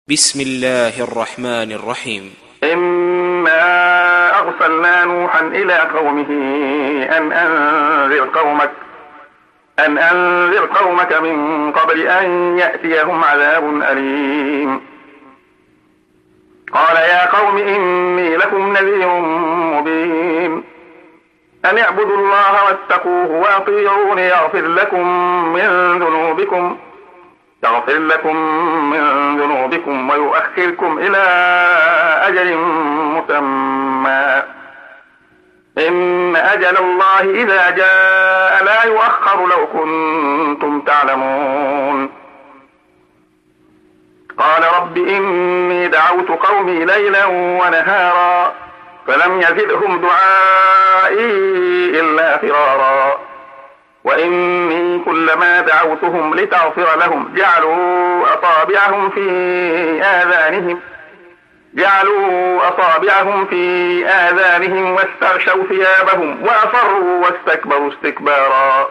بسم الله الرحمن الرحيم. إنا أرسلنا نوحا إلى قومه أن أنذر قومك من قبل أن يأتيهم عذاب أليم. قال يا قوم إني لكم نذير مبين أن اعبدوا الله واتقوه وأطيعون يغفر لكم من ذنوبكم ويؤخركم إلى أجل مسمى إن أجل الله إذا جاء لا يؤخر لو كنتم تعلمون. قال رب إني دعوت قومي ليلا ونهارا فلم يزدهم دعائي إلا فرارا وإني كلما دعوتهم لتغفر لهم جعلوا أصابعهم في آذانهم واستغشوا ثيابهم وأصروا واستكبروا استكبارا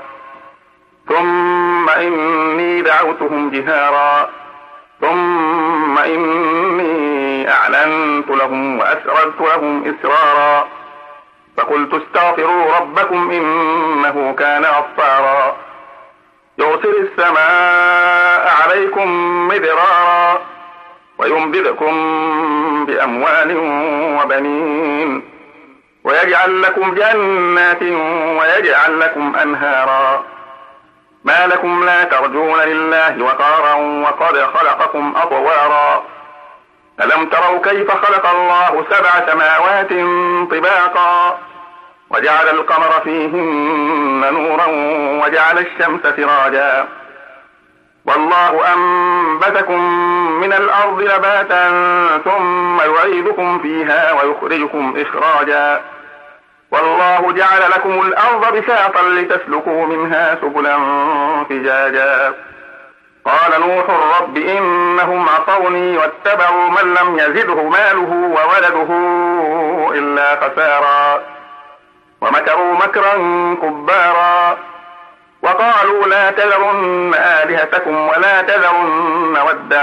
ثم إني دعوتهم جهارا ثم إني أعلنت لهم وأسررت لهم إسرارا فقلت استغفروا ربكم إنه كان غفارا يرسل السماء عليكم مدرارا ويمددكم بأموال وبنين ويجعل لكم جنات ويجعل لكم أنهارا ما لكم لا ترجون لله وقارا وقد خلقكم أطوارا ألم تروا كيف خلق الله 7 سماوات طباقا وجعل القمر فيهن نورا وجعل الشمس سراجا والله أنبتكم من الأرض نباتا ثم يعيدكم فيها ويخرجكم إخراجا والله جعل لكم الأرض بساطا لتسلكوا منها سبلا فجاجا قال نوح رب إنهم عصوني واتبعوا من لم يزده ماله وولده إلا خسارا ومكروا مكرا كبارا وقالوا لا تذرن آلهتكم ولا تذرن ودا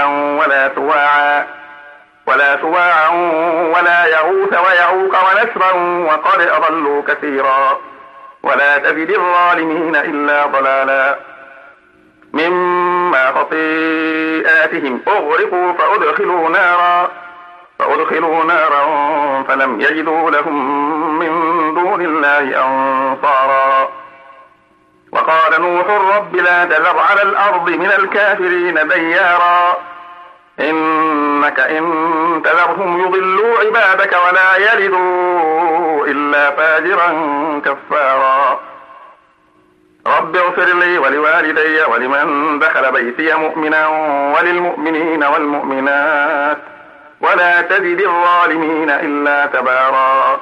ولا سواعا ولا يغوث ويعوق ونسرا وقد أضلوا كثيرا ولا تزد الظالمين إلا ضلالا مما خطيئاتهم أغرقوا فأدخلوا نارا فلم يجدوا لهم من دون الله أنصارا وقال نوح رب لا تذر على الأرض من الكافرين ديارا إنك إن تذرهم يضلوا عبادك ولا يلدوا إلا فاجرا كفارا رب اغفر لي ولوالدي ولمن دخل بيتي مؤمنا وللمؤمنين والمؤمنات ولا تزد الظالمين إلا تبارا